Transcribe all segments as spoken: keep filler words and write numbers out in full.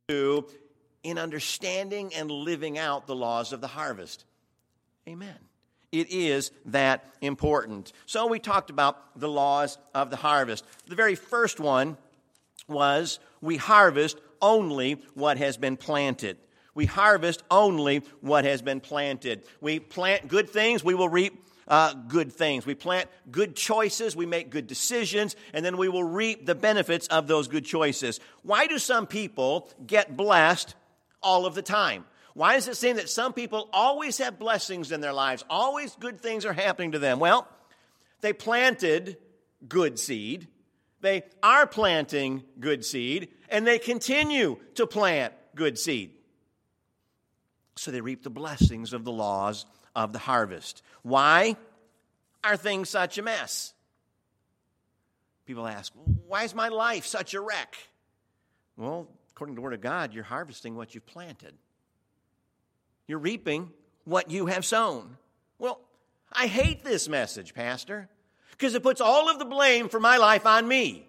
do in understanding and living out the laws of the harvest. Amen. It is that important. So we talked about the laws of the harvest. The very first one was we harvest only what has been planted. We harvest only what has been planted. We plant good things, we will reap uh, good things. We plant good choices, we make good decisions, and then we will reap the benefits of those good choices. Why do some people get blessed all of the time? Why does it seem that some people always have blessings in their lives? Always good things are happening to them. Well, they planted good seed. They are planting good seed. And they continue to plant good seed. So they reap the blessings of the laws of the harvest. Why are things such a mess? People ask, why is my life such a wreck? Well, according to the Word of God, you're harvesting what you've planted. You're reaping what you have sown. Well, I hate this message, Pastor, because it puts all of the blame for my life on me.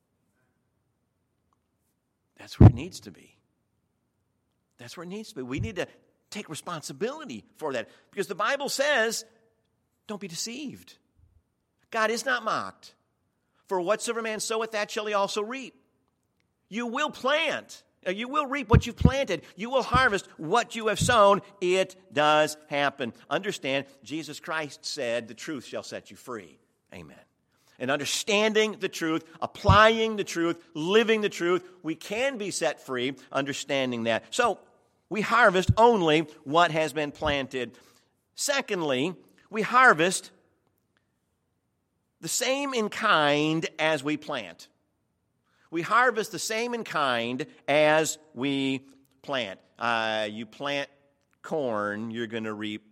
That's where it needs to be. That's where it needs to be. We need to take responsibility for that, because the Bible says, don't be deceived. God is not mocked. For whatsoever man soweth, that shall he also reap. You will plant. You will reap what you've planted. You will harvest what you have sown. It does happen. Understand, Jesus Christ said, the truth shall set you free. Amen. And understanding the truth, applying the truth, living the truth, we can be set free, understanding that. So, we harvest only what has been planted. Secondly, we harvest the same in kind as we plant. We harvest the same in kind as we plant. Uh, you plant corn, you're going to reap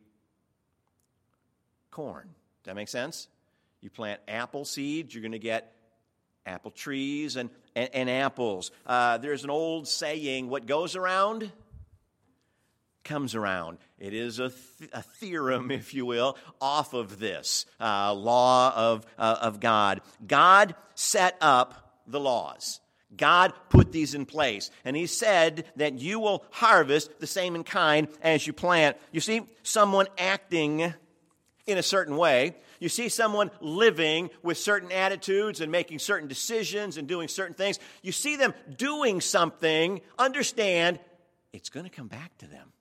corn. Does that make sense? You plant apple seeds, you're going to get apple trees and, and, and apples. Uh, there's an old saying, what goes around comes around. It is a, th- a theorem, if you will, off of this uh, law of, uh, of God. God set up the laws. God put these in place. And he said that you will harvest the same in kind as you plant. You see someone acting in a certain way. You see someone living with certain attitudes and making certain decisions and doing certain things. You see them doing something. Understand, it's going to come back to them.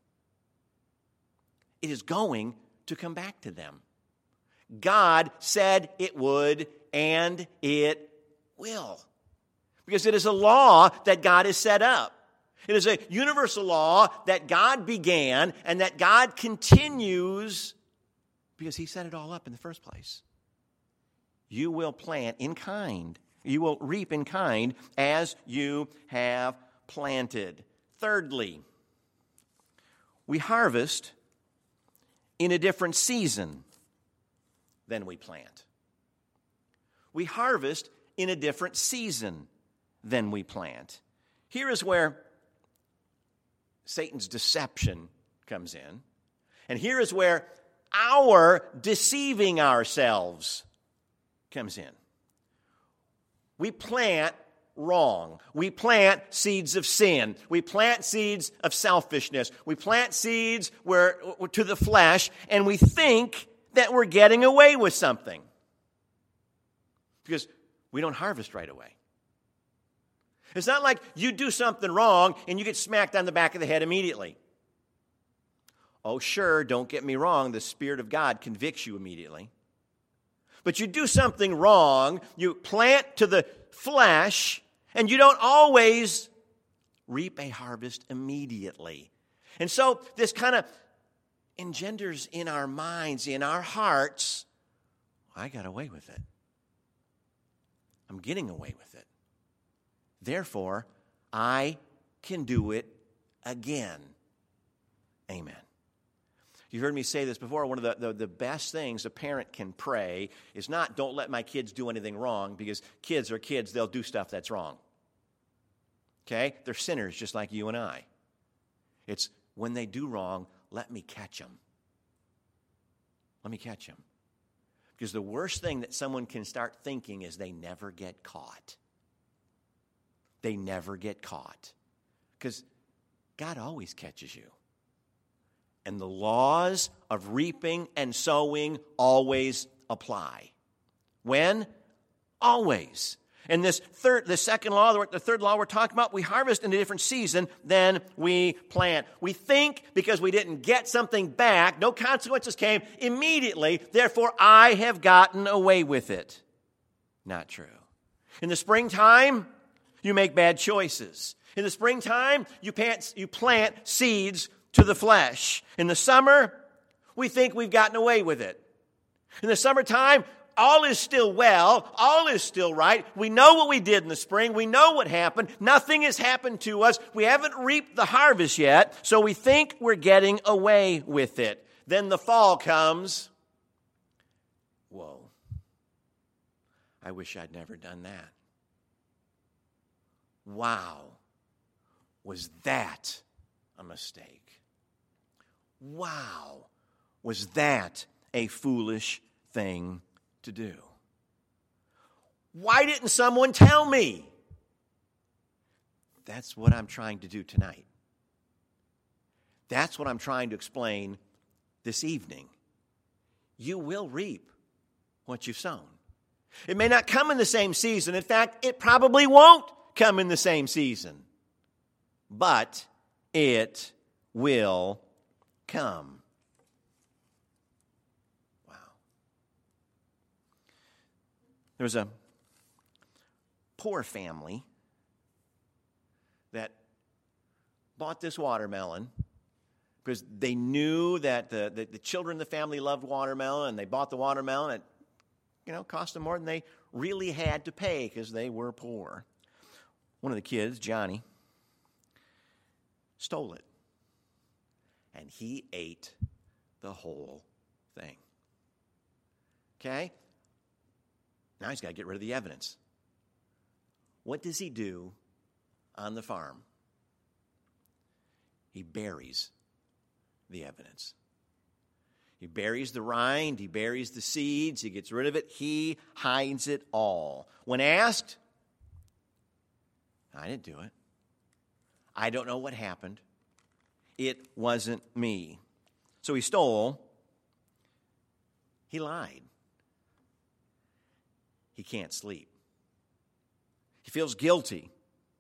It is going to come back to them. God said it would, and it will. Because it is a law that God has set up. It is a universal law that God began and that God continues because he set it all up in the first place. You will plant in kind. You will reap in kind as you have planted. Thirdly, we harvest in a different season than we plant. We harvest in a different season than we plant. Here is where Satan's deception comes in. And here is where our deceiving ourselves comes in. We plant wrong. We plant seeds of sin. We plant seeds of selfishness. We plant seeds where to the flesh, and we think that we're getting away with something. Because we don't harvest right away. It's not like you do something wrong and you get smacked on the back of the head immediately. Oh, sure, don't get me wrong, the Spirit of God convicts you immediately. But you do something wrong, you plant to the flesh, and you don't always reap a harvest immediately. And so this kind of engenders in our minds, in our hearts, I got away with it. I'm getting away with it. Therefore, I can do it again. Amen. You've heard me say this before. One of the, the, the best things a parent can pray is not, don't let my kids do anything wrong, because kids are kids. They'll do stuff that's wrong. Okay? They're sinners just like you and I. It's when they do wrong, let me catch them. Let me catch them. Because the worst thing that someone can start thinking is they never get caught. They never get caught. Because God always catches you. And the laws of reaping and sowing always apply. When? Always. And this third, the second law, the third law we're talking about, we harvest in a different season than we plant. We think because we didn't get something back, no consequences came immediately, therefore I have gotten away with it. Not true. In the springtime, you make bad choices. In the springtime, you plant, you plant seeds to the flesh. In the summer, we think we've gotten away with it. In the summertime, all is still well. All is still right. We know what we did in the spring. We know what happened. Nothing has happened to us. We haven't reaped the harvest yet, so we think we're getting away with it. Then the fall comes. Whoa. I wish I'd never done that. Wow. Was that a mistake? Wow. Was that a foolish thing to do? Why didn't someone tell me? That's what I'm trying to do tonight. That's what I'm trying to explain this evening. You will reap what you've sown. It may not come in the same season. In fact, it probably won't come in the same season. But it will come. Wow. There was a poor family that bought this watermelon because they knew that the, the, the children in the family loved watermelon, and they bought the watermelon. It, you know, cost them more than they really had to pay because they were poor. One of the kids, Johnny, stole it. And he ate the whole thing. Okay? Now he's got to get rid of the evidence. What does he do on the farm? He buries the evidence. He buries the rind, he buries the seeds, he gets rid of it, he hides it all. When asked, I didn't do it. I don't know what happened. It wasn't me. So he stole. He lied. He can't sleep. He feels guilty.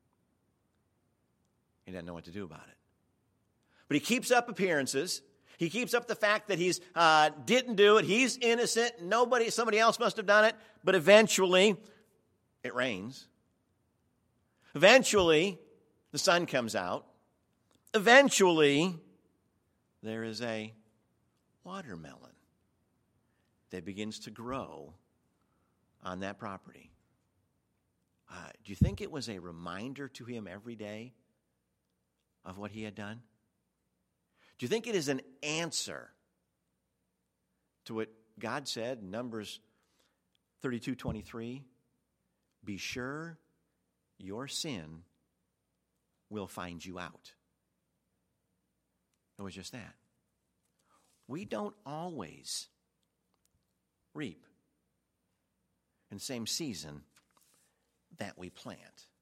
He doesn't know what to do about it. But he keeps up appearances. He keeps up the fact that he's uh, didn't do it. He's innocent. Nobody, somebody else must have done it. But eventually, it rains. Eventually, the sun comes out. Eventually, there is a watermelon that begins to grow on that property. Uh, do you think it was a reminder to him every day of what he had done? Do you think it is an answer to what God said in Numbers thirty-two twenty-three? Be sure your sin will find you out. It was just that. We don't always reap in the same season that we plant.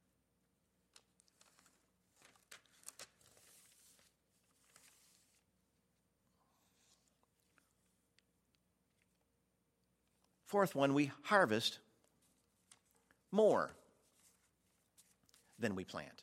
Fourth one, we harvest more than we plant.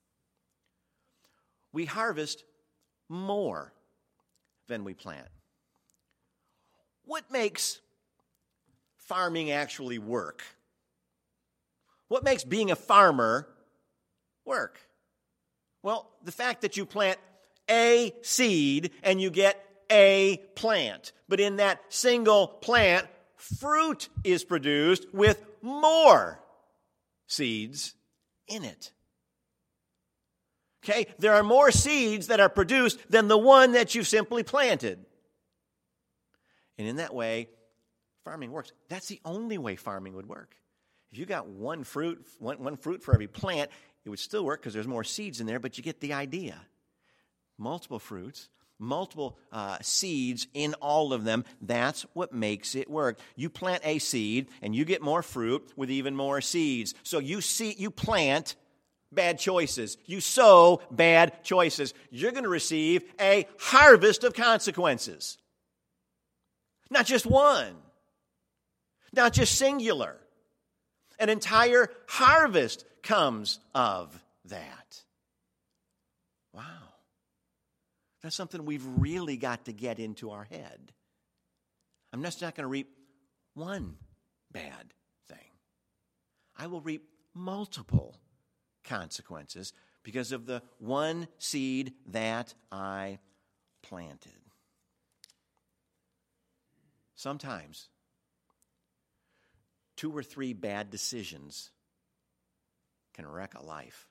We harvest more than we plant. What makes farming actually work? What makes being a farmer work? Well, the fact that you plant a seed and you get a plant. But in that single plant, fruit is produced with more seeds in it. Okay? There are more seeds that are produced than the one that you've simply planted. And in that way, farming works. That's the only way farming would work. If you got one fruit, one, one fruit for every plant, it would still work because there's more seeds in there, but you get the idea. Multiple fruits, multiple uh, seeds in all of them. That's what makes it work. You plant a seed, and you get more fruit with even more seeds. So you see, you plant bad choices, you sow bad choices, you're going to receive a harvest of consequences. Not just one, not just singular. An entire harvest comes of that. Wow. That's something we've really got to get into our head. I'm just not going to reap one bad thing. I will reap multiple consequences because of the one seed that I planted. Sometimes, two or three bad decisions can wreck a life.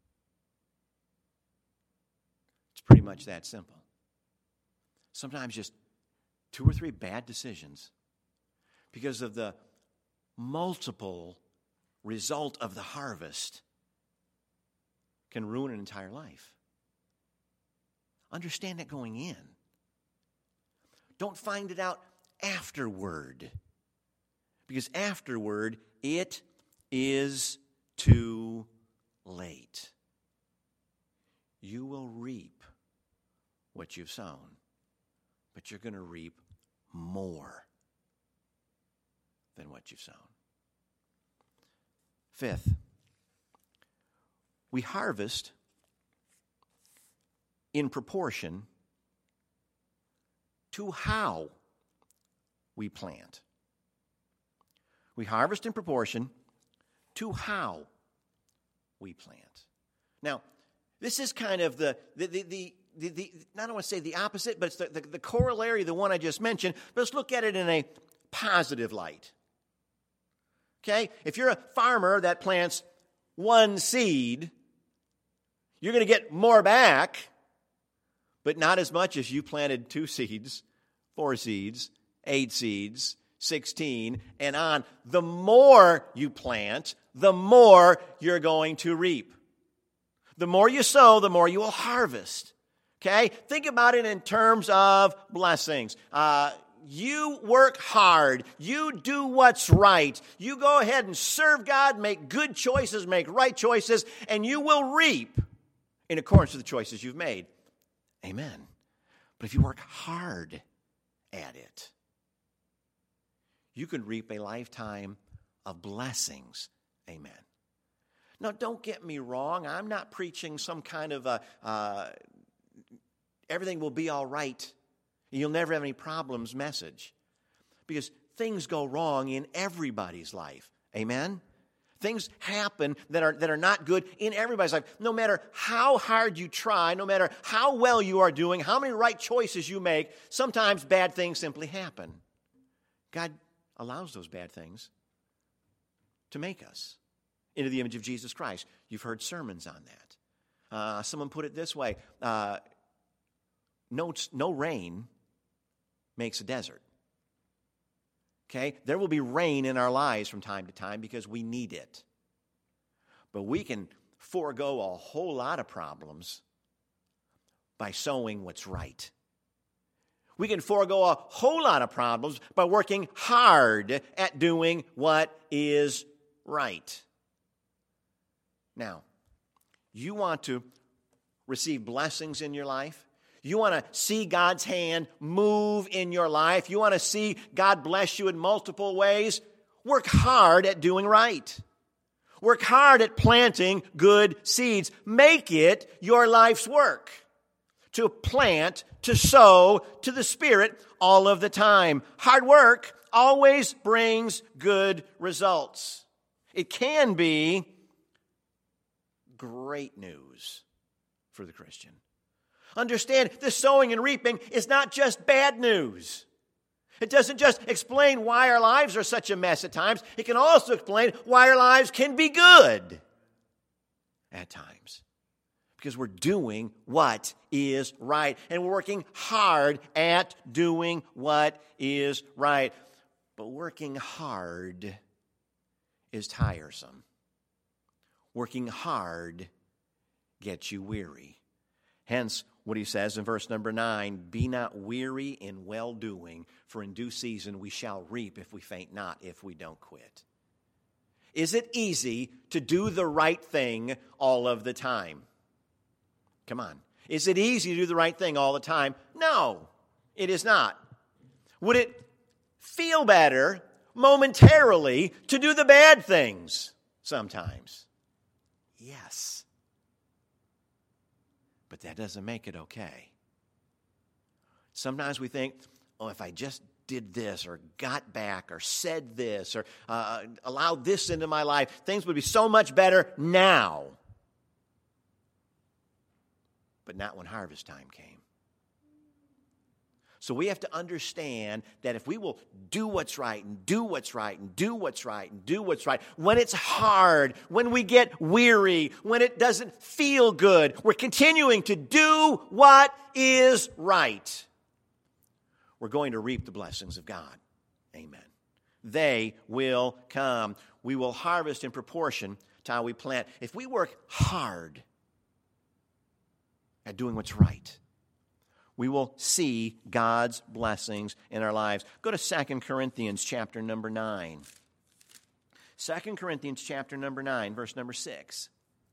It's pretty much that simple. Sometimes just two or three bad decisions because of the multiple result of the harvest can ruin an entire life. Understand it going in. Don't find it out afterward. Because afterward, it is too late. You will reap what you've sown, but you're going to reap more than what you've sown. Fifth, we harvest in proportion to how we plant. We harvest in proportion to how we plant. Now, this is kind of the, the, the, the, the, the I don't want to say the opposite, but it's the, the, the corollary, the one I just mentioned. But let's look at it in a positive light. Okay? If you're a farmer that plants one seed, you're going to get more back, but not as much as you planted two seeds, four seeds, eight seeds, sixteen, and on. The more you plant, the more you're going to reap. The more you sow, the more you will harvest. Okay? Think about it in terms of blessings. Uh, you work hard. You do what's right. You go ahead and serve God, make good choices, make right choices, and you will reap in accordance with the choices you've made. Amen. But if you work hard at it, you can reap a lifetime of blessings. Amen. Now, don't get me wrong. I'm not preaching some kind of a, uh, everything will be all right, you'll never have any problems message. Because things go wrong in everybody's life. Amen? Things happen that are, that are not good in everybody's life. No matter how hard you try, no matter how well you are doing, how many right choices you make, sometimes bad things simply happen. God allows those bad things to make us into the image of Jesus Christ. You've heard sermons on that. Uh, someone put it this way, uh, no, no rain makes a desert. Okay? There will be rain in our lives from time to time because we need it. But we can forego a whole lot of problems by sowing what's right. We can forego a whole lot of problems by working hard at doing what is right. Now, you want to receive blessings in your life? You want to see God's hand move in your life? You want to see God bless you in multiple ways? Work hard at doing right. Work hard at planting good seeds. Make it your life's work. To plant, to sow to the Spirit all of the time. Hard work always brings good results. It can be great news for the Christian. Understand, this sowing and reaping is not just bad news. It doesn't just explain why our lives are such a mess at times. It can also explain why our lives can be good at times. Because we're doing what is right. And we're working hard at doing what is right. But working hard is tiresome. Working hard gets you weary. Hence, what he says in verse number nine, be not weary in well-doing, for in due season we shall reap if we faint not, if we don't quit. Is it easy to do the right thing all of the time? Come on. Is it easy to do the right thing all the time? No, it is not. Would it feel better momentarily to do the bad things sometimes? Yes. But that doesn't make it okay. Sometimes we think, oh, if I just did this or got back or said this or uh, allowed this into my life, things would be so much better now. But not when harvest time came. So we have to understand that if we will do what's right and do what's right and do what's right and do what's right, when it's hard, when we get weary, when it doesn't feel good, we're continuing to do what is right, we're going to reap the blessings of God. Amen. They will come. We will harvest in proportion to how we plant. If we work hard at doing what's right, we will see God's blessings in our lives. Go to Second Corinthians chapter number nine. Second Corinthians chapter number nine, verse number six.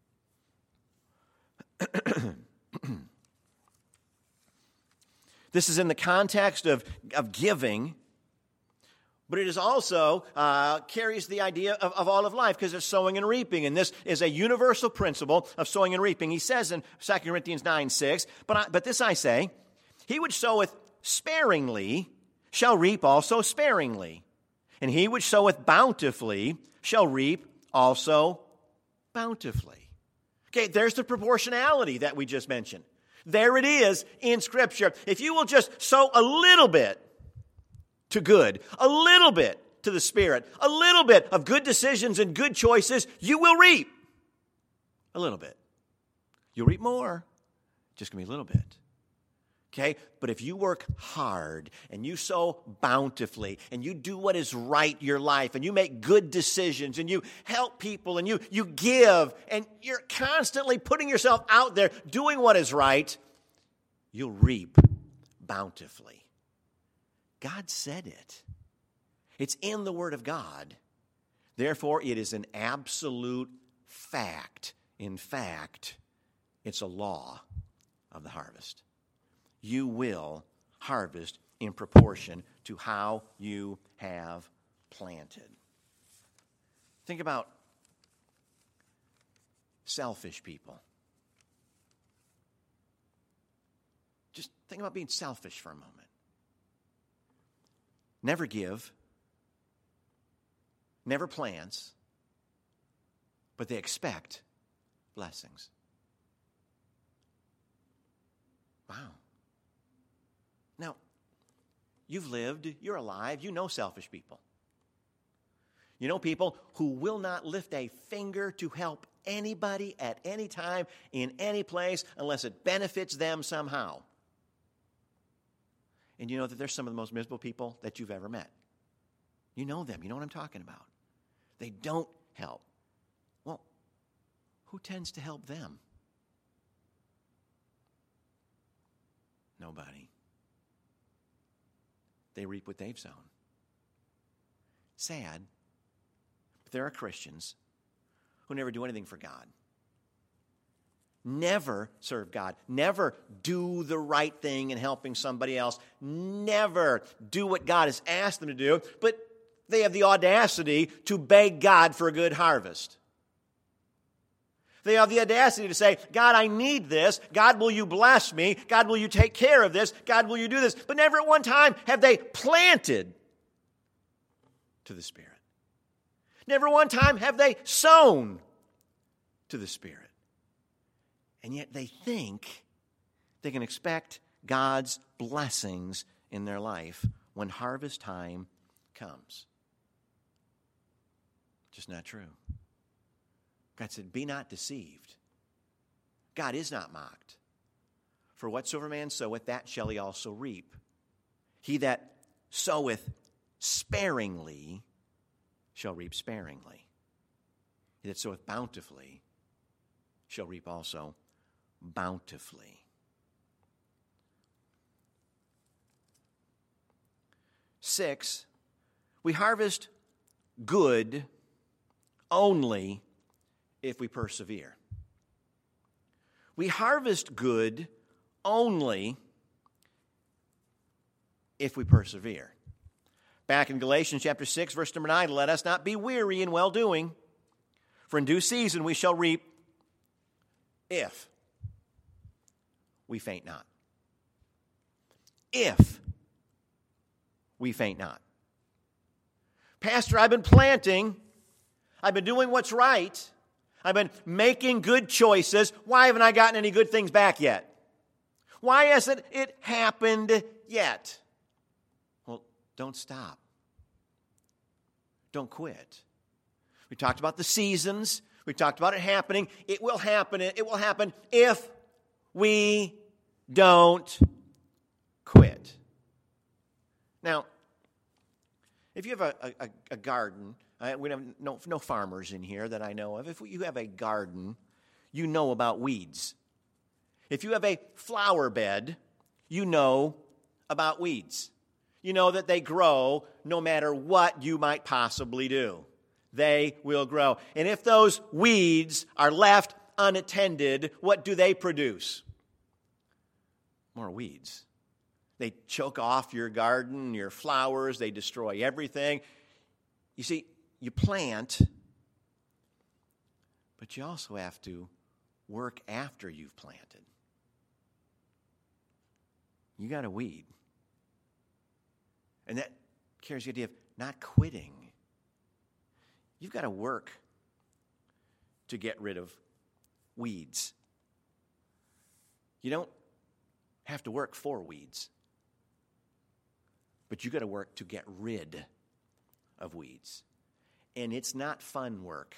This is in the context of, of giving, but it is also uh, carries the idea of, of all of life because it's sowing and reaping. And this is a universal principle of sowing and reaping. He says in Second Corinthians nine six, but, I, but this I say, he which soweth sparingly shall reap also sparingly, and he which soweth bountifully shall reap also bountifully. Okay, there's the proportionality that we just mentioned. There it is in Scripture. If you will just sow a little bit to good, a little bit to the Spirit, a little bit of good decisions and good choices, you will reap a little bit. You'll reap more, just going to be a little bit. Okay? But if you work hard and you sow bountifully and you do what is right in your life and you make good decisions and you help people and you, you give and you're constantly putting yourself out there doing what is right, you'll reap bountifully. God said it. It's in the Word of God. Therefore, it is an absolute fact. In fact, it's a law of the harvest. You will harvest in proportion to how you have planted. Think about selfish people. Just think about being selfish for a moment. Never give, never plants, but they expect blessings. Wow. Now, you've lived, you're alive, you know selfish people. You know people who will not lift a finger to help anybody at any time, in any place, unless it benefits them somehow. And you know that they're some of the most miserable people that you've ever met. You know them. You know what I'm talking about. They don't help. Well, who tends to help them? Nobody. They reap what they've sown. Sad, but there are Christians who never do anything for God. Never serve God. Never do the right thing in helping somebody else. Never do what God has asked them to do, but they have the audacity to beg God for a good harvest. They have the audacity to say, God, I need this. God, will you bless me? God, will you take care of this? God, will you do this? But never at one time have they planted to the Spirit. Never one time have they sown to the Spirit. And yet they think they can expect God's blessings in their life when harvest time comes. Just not true. God said, be not deceived. God is not mocked. For whatsoever man soweth, that shall he also reap. He that soweth sparingly shall reap sparingly. He that soweth bountifully shall reap also bountifully. Six, we harvest good only if we persevere. We harvest good only if we persevere. Back in Galatians chapter six, verse number nine, let us not be weary in well-doing, for in due season we shall reap if we faint not. If we faint not. Pastor, I've been planting. I've been doing what's right. I've been making good choices. Why haven't I gotten any good things back yet? Why hasn't it happened yet? Well, don't stop. Don't quit. We talked about the seasons. We talked about it happening. It will happen. It will happen if we don't quit. Now, if you have a, a, a garden, uh, we have no, no farmers in here that I know of. If you have a garden, you know about weeds. If you have a flower bed, you know about weeds. You know that they grow no matter what you might possibly do. They will grow. And if those weeds are left unattended, what do they produce? More weeds. They choke off your garden, your flowers. They destroy everything. You see, you plant, but you also have to work after you've planted. You got to weed. And that carries the idea of not quitting. You've got to work to get rid of weeds. You don't have to work for weeds. But you got to work to get rid of weeds. And it's not fun work.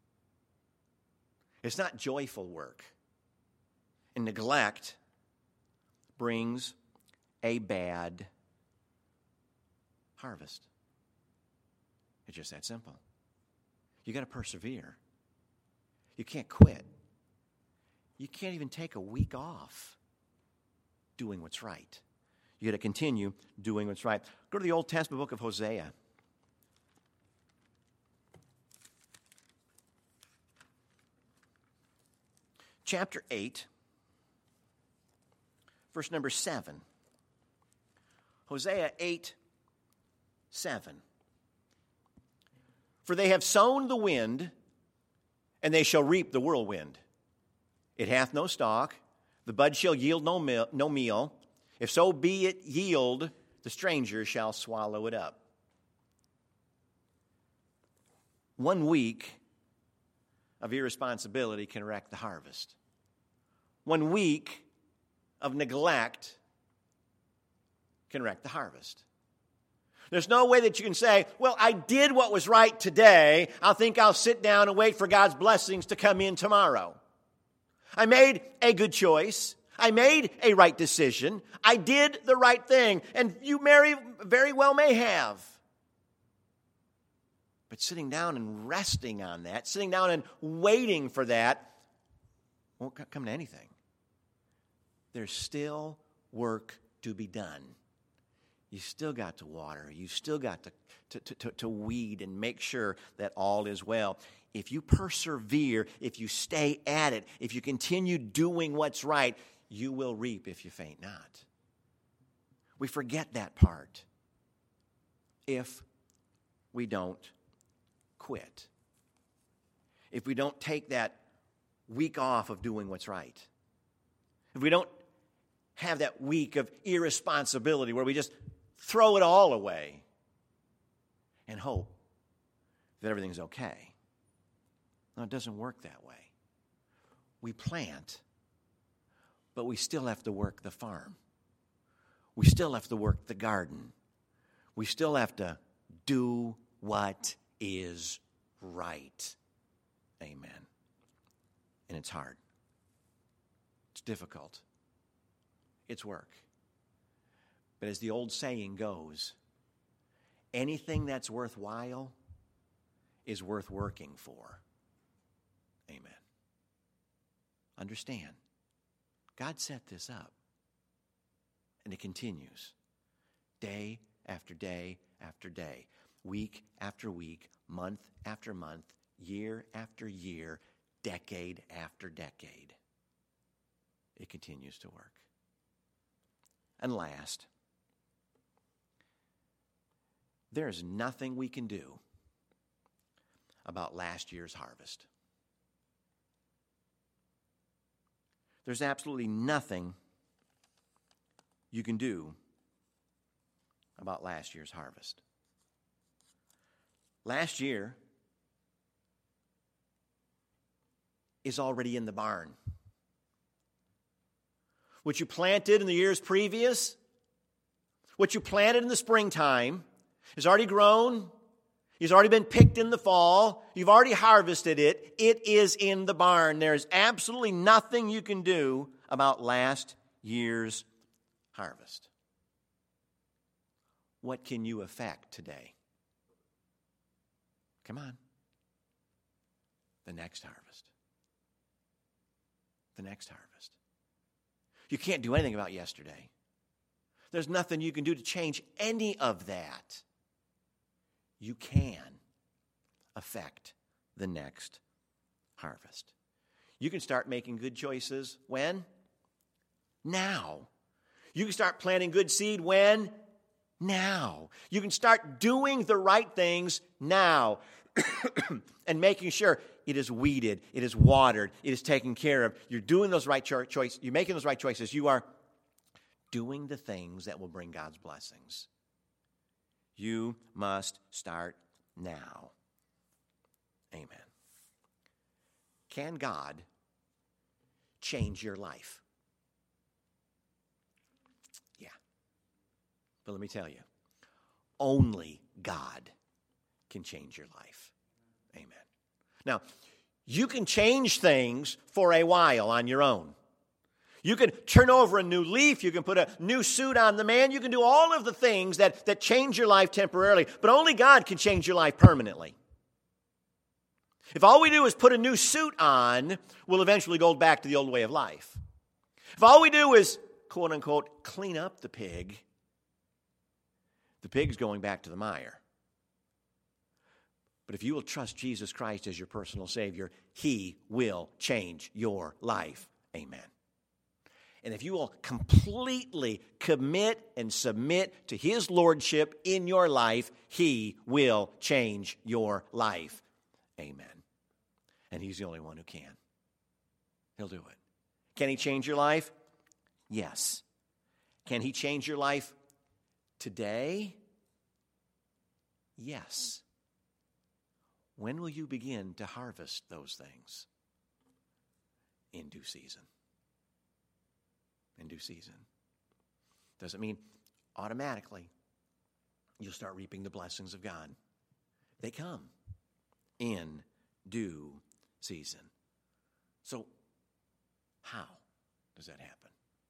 It's not joyful work. And neglect brings a bad harvest. It's just that simple. You got to persevere. You can't quit. You can't even take a week off doing what's right. You got to continue doing what's right. Go to the Old Testament book of Hosea. Chapter eight, verse number seven. Hosea eight, seven. For they have sown the wind, and they shall reap the whirlwind. It hath no stalk, the bud shall yield no meal, no meal. If so be it yield, the stranger shall swallow it up. One week of irresponsibility can wreck the harvest. One week of neglect can wreck the harvest. There's no way that you can say, well, I did what was right today. I think I'll sit down and wait for God's blessings to come in tomorrow. I made a good choice. I made a right decision. I did the right thing. And you very, very well may have. But sitting down and resting on that, sitting down and waiting for that, won't come to anything. There's still work to be done. You still got to water. You still got to, to, to, to, to weed and make sure that all is well. If you persevere, if you stay at it, if you continue doing what's right, you will reap if you faint not. We forget that part if we don't quit. If we don't take that week off of doing what's right. If we don't have that week of irresponsibility where we just throw it all away and hope that everything's okay. No, it doesn't work that way. We plant, but we still have to work the farm. We still have to work the garden. We still have to do what is right. Amen. And it's hard. It's difficult. It's work. But as the old saying goes, anything that's worthwhile is worth working for. Amen. Understand, God set this up. And it continues. Day after day after day. Week after week. Month after month. year after year, decade after decade. It continues to work. And last, there is nothing we can do about last year's harvest. There's absolutely nothing you can do about last year's harvest. Last year is already in the barn. What you planted in the years previous, what you planted in the springtime, has already grown. It's already been picked in the fall. You've already harvested it. It is in the barn. There's absolutely nothing you can do about last year's harvest. What can you affect today? Come on. The next harvest. The next harvest. You can't do anything about yesterday. There's nothing you can do to change any of that. You can affect the next harvest. You can start making good choices when? Now. You can start planting good seed when? Now. You can start doing the right things now and making sure it is weeded, it is watered, it is taken care of. You're doing those right cho- choices. You're making those right choices. You are doing the things that will bring God's blessings. You must start now. Amen. Can God change your life? Yeah. But let me tell you, only God can change your life. Amen. Now, you can change things for a while on your own. You can turn over a new leaf. You can put a new suit on the man. You can do all of the things that, that change your life temporarily. But only God can change your life permanently. If all we do is put a new suit on, we'll eventually go back to the old way of life. If all we do is, quote unquote, clean up the pig, the pig's going back to the mire. But if you will trust Jesus Christ as your personal Savior, He will change your life. Amen. And if you will completely commit and submit to His Lordship in your life, He will change your life. Amen. And He's the only one who can. He'll do it. Can He change your life? Yes. Can He change your life today? Yes. When will you begin to harvest those things? In due season. In due season. Doesn't mean automatically you'll start reaping the blessings of God. They come in due season. So, how does that happen?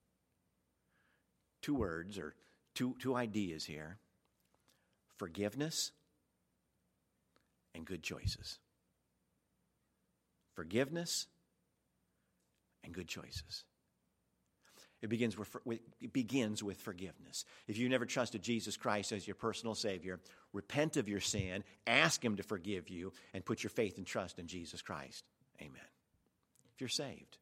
Two words or two, two ideas here. Forgiveness and good choices. Forgiveness and good choices. It begins with, it begins with forgiveness. If you never trusted Jesus Christ as your personal Savior, repent of your sin, ask Him to forgive you, and put your faith and trust in Jesus Christ. Amen. If you're saved,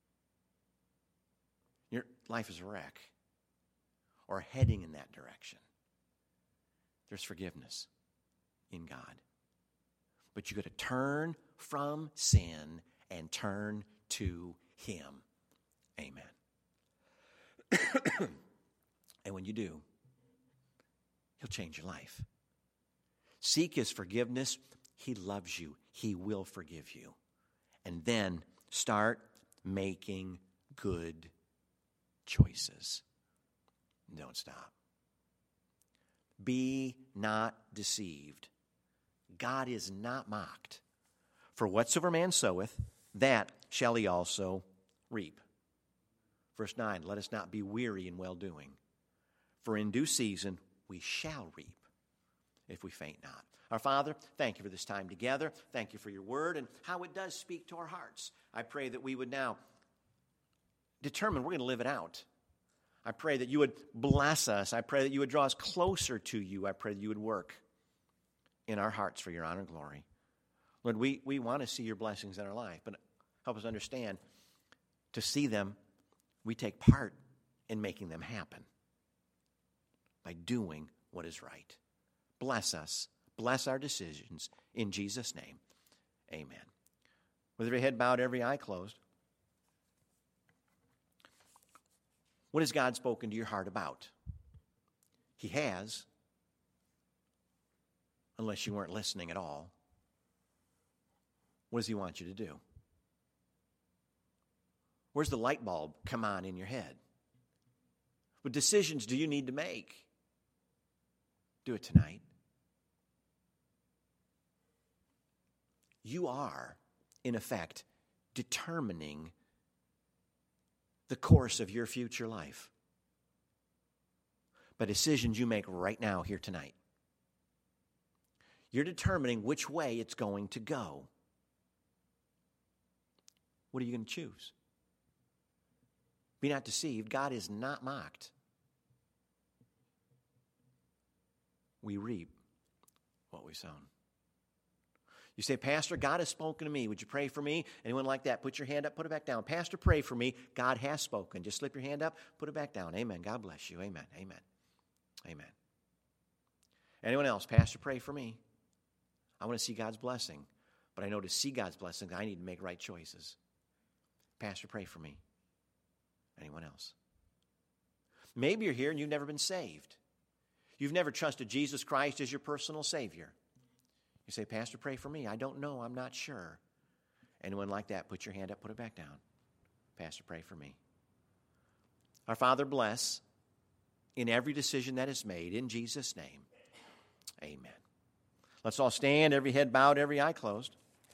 your life is a wreck or heading in that direction, there's forgiveness in God. But you've got to turn from sin and turn to Him. Amen. And when you do, He'll change your life. Seek His forgiveness. He loves you. He will forgive you. And then start making good choices. Don't stop. Be not deceived. God is not mocked. For whatsoever man soweth, that shall he also reap. Verse nine, let us not be weary in well-doing, for in due season we shall reap if we faint not. Our Father, thank You for this time together. Thank You for Your word and how it does speak to our hearts. I pray that we would now determine we're going to live it out. I pray that You would bless us. I pray that You would draw us closer to You. I pray that You would work in our hearts for Your honor and glory. Lord, we, we want to see your blessings in our life, but help us understand to see them, we take part in making them happen by doing what is right. Bless us. Bless our decisions. In Jesus' name, amen. With every head bowed, every eye closed, what has God spoken to your heart about? He has, unless you weren't listening at all. What does he want you to do? Where's the light bulb come on in your head? What decisions do you need to make? Do it tonight. You are, in effect, determining the course of your future life by decisions you make right now, here tonight. You're determining which way it's going to go. What are you going to choose? Be not deceived. God is not mocked. We reap what we've sown. You say, Pastor, God has spoken to me. Would you pray for me? Anyone like that? Put your hand up, put it back down. Pastor, pray for me. God has spoken. Just slip your hand up, put it back down. Amen. God bless you. Amen. Amen. Amen. Anyone else? Pastor, pray for me. I want to see God's blessing. But I know to see God's blessing, I need to make right choices. Pastor, pray for me. Anyone else? Maybe you're here and you've never been saved. You've never trusted Jesus Christ as your personal Savior. You say, Pastor, pray for me. I don't know. I'm not sure. Anyone like that, put your hand up, put it back down. Pastor, pray for me. Our Father, bless in every decision that is made. In Jesus' name, amen. Let's all stand, every head bowed, every eye closed.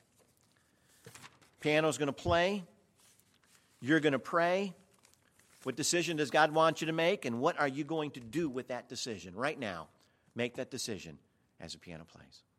Piano's going to play. You're going to pray. What decision does God want you to make, and what are you going to do with that decision? Right now, make that decision as the piano plays.